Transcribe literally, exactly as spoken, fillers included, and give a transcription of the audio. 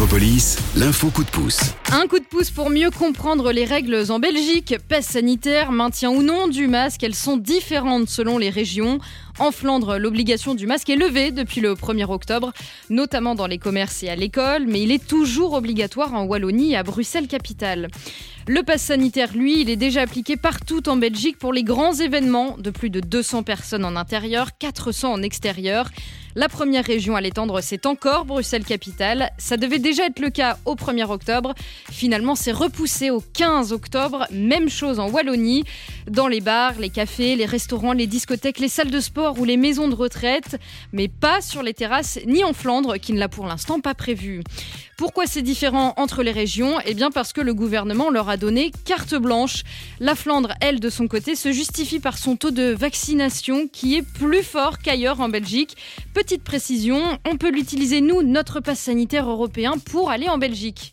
Métropolis, l'info coup de pouce. Un coup de pouce pour mieux comprendre les règles en Belgique. Passe sanitaire, maintien ou non du masque, elles sont différentes selon les régions. En Flandre, l'obligation du masque est levée depuis le premier octobre, notamment dans les commerces et à l'école, mais il est toujours obligatoire en Wallonie et à Bruxelles-Capitale. Le pass sanitaire, lui, il est déjà appliqué partout en Belgique pour les grands événements de plus de deux cents personnes en intérieur, quatre cents en extérieur. La première région à l'étendre, c'est encore Bruxelles-Capitale. Ça devait déjà être le cas au premier octobre. Finalement, c'est repoussé au quinze octobre. Même chose en Wallonie. Dans les bars, les cafés, les restaurants, les discothèques, les salles de sport ou les maisons de retraite. Mais pas sur les terrasses ni en Flandre, qui ne l'a pour l'instant pas prévu. Pourquoi c'est différent entre les régions ? Eh bien parce que le gouvernement leur a donné carte blanche. La Flandre, elle, de son côté, se justifie par son taux de vaccination qui est plus fort qu'ailleurs en Belgique. Petite précision, on peut l'utiliser, nous, notre pass sanitaire européen, pour aller en Belgique.